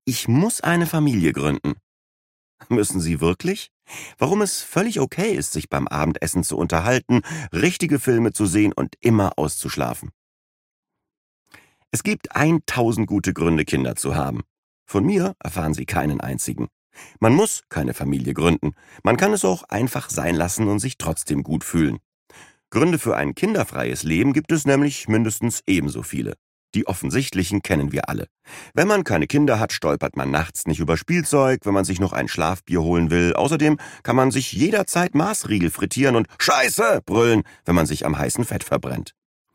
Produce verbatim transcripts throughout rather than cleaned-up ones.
Ich muss eine Familie gründen. Müssen Sie wirklich? Warum es völlig okay ist, sich beim Abendessen zu unterhalten, richtige Filme zu sehen und immer auszuschlafen. Es gibt tausend gute Gründe, Kinder zu haben. Von mir erfahren Sie keinen einzigen. Man muss keine Familie gründen. Man kann es auch einfach sein lassen und sich trotzdem gut fühlen. Gründe für ein kinderfreies Leben gibt es nämlich mindestens ebenso viele. Die offensichtlichen kennen wir alle. Wenn man keine Kinder hat, stolpert man nachts nicht über Spielzeug, wenn man sich noch ein Schlafbier holen will. Außerdem kann man sich jederzeit Maßriegel frittieren und Scheiße brüllen, wenn man sich am heißen Fett verbrennt.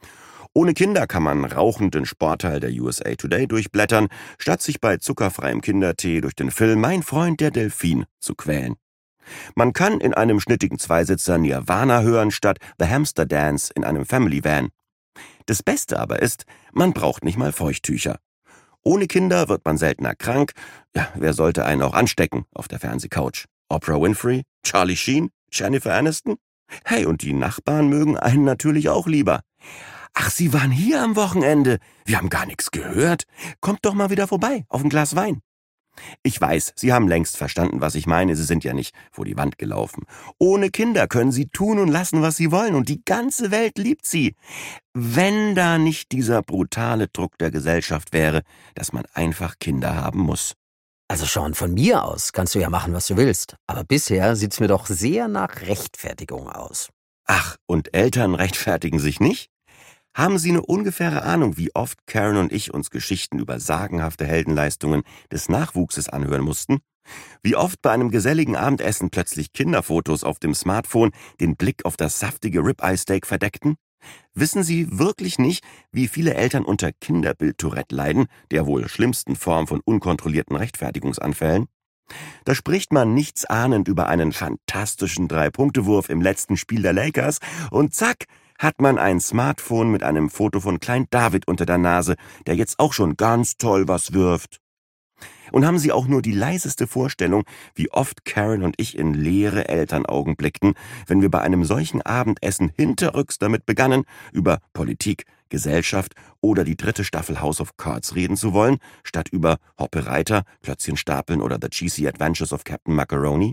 Ohne Kinder kann man rauchend den Sportteil der U S A Today durchblättern, statt sich bei zuckerfreiem Kindertee durch den Film Mein Freund der Delfin zu quälen. Man kann in einem schnittigen Zweisitzer Nirvana hören, statt The Hamster Dance in einem Family Van. Das Beste aber ist, man braucht nicht mal Feuchttücher. Ohne Kinder wird man seltener krank. Ja, wer sollte einen auch anstecken auf der Fernsehcouch? Oprah Winfrey? Charlie Sheen? Jennifer Aniston? Hey, und die Nachbarn mögen einen natürlich auch lieber. Ach, Sie waren hier am Wochenende. Wir haben gar nichts gehört. Kommt doch mal wieder vorbei, auf ein Glas Wein. Ich weiß, Sie haben längst verstanden, was ich meine. Sie sind ja nicht vor die Wand gelaufen. Ohne Kinder können Sie tun und lassen, was Sie wollen. Und die ganze Welt liebt Sie. Wenn da nicht dieser brutale Druck der Gesellschaft wäre, dass man einfach Kinder haben muss. Also Sean, von mir aus kannst du ja machen, was du willst. Aber bisher sieht's mir doch sehr nach Rechtfertigung aus. Ach, und Eltern rechtfertigen sich nicht? Haben Sie eine ungefähre Ahnung, wie oft Karen und ich uns Geschichten über sagenhafte Heldenleistungen des Nachwuchses anhören mussten? Wie oft bei einem geselligen Abendessen plötzlich Kinderfotos auf dem Smartphone den Blick auf das saftige Ribeye-Steak verdeckten? Wissen Sie wirklich nicht, wie viele Eltern unter Kinderbild-Tourette leiden, der wohl schlimmsten Form von unkontrollierten Rechtfertigungsanfällen? Da spricht man nichtsahnend über einen fantastischen Drei-Punkte-Wurf im letzten Spiel der Lakers und zack, hat man ein Smartphone mit einem Foto von Klein David unter der Nase, der jetzt auch schon ganz toll was wirft. Und haben Sie auch nur die leiseste Vorstellung, wie oft Karen und ich in leere Elternaugen blickten, wenn wir bei einem solchen Abendessen hinterrücks damit begannen, über Politik, Gesellschaft oder die dritte Staffel House of Cards reden zu wollen, statt über Hoppe Reiter, Klötzchen stapeln oder The Cheesy Adventures of Captain Macaroni?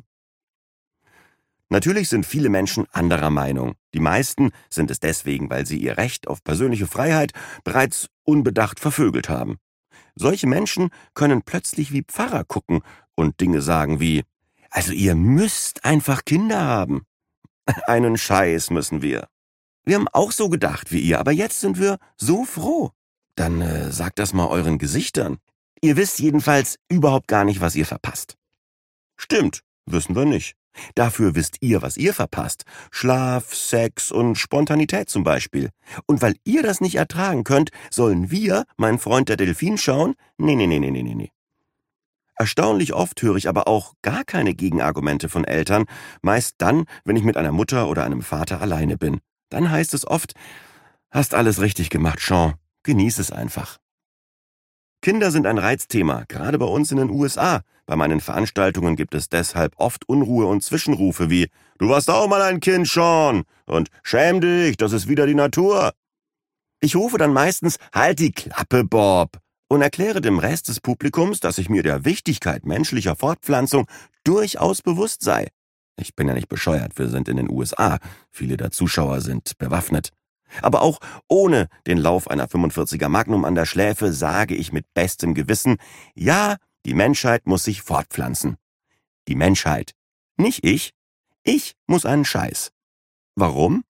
Natürlich sind viele Menschen anderer Meinung. Die meisten sind es deswegen, weil sie ihr Recht auf persönliche Freiheit bereits unbedacht vervögelt haben. Solche Menschen können plötzlich wie Pfarrer gucken und Dinge sagen wie, also ihr müsst einfach Kinder haben. Einen Scheiß müssen wir. Wir haben auch so gedacht wie ihr, aber jetzt sind wir so froh. Dann äh, sagt das mal euren Gesichtern. Ihr wisst jedenfalls überhaupt gar nicht, was ihr verpasst. Stimmt, wissen wir nicht. Dafür wisst ihr, was ihr verpasst. Schlaf, Sex und Spontanität zum Beispiel. Und weil ihr das nicht ertragen könnt, sollen wir, mein Freund der Delfin, schauen? Nee, nee, nee, nee, nee, nee. Erstaunlich oft höre ich aber auch gar keine Gegenargumente von Eltern, meist dann, wenn ich mit einer Mutter oder einem Vater alleine bin. Dann heißt es oft, hast alles richtig gemacht, Sean, genieß es einfach. Kinder sind ein Reizthema, gerade bei uns in den U S A. Bei meinen Veranstaltungen gibt es deshalb oft Unruhe und Zwischenrufe wie »Du warst auch mal ein Kind, Sean« und »Schäm dich, das ist wieder die Natur«. Ich rufe dann meistens »Halt die Klappe, Bob« und erkläre dem Rest des Publikums, dass ich mir der Wichtigkeit menschlicher Fortpflanzung durchaus bewusst sei. Ich bin ja nicht bescheuert, wir sind in den U S A, viele der Zuschauer sind bewaffnet. Aber auch ohne den Lauf einer fünfundvierziger Magnum an der Schläfe sage ich mit bestem Gewissen, ja, die Menschheit muss sich fortpflanzen. Die Menschheit. Nicht ich. Ich muss einen Scheiß. Warum?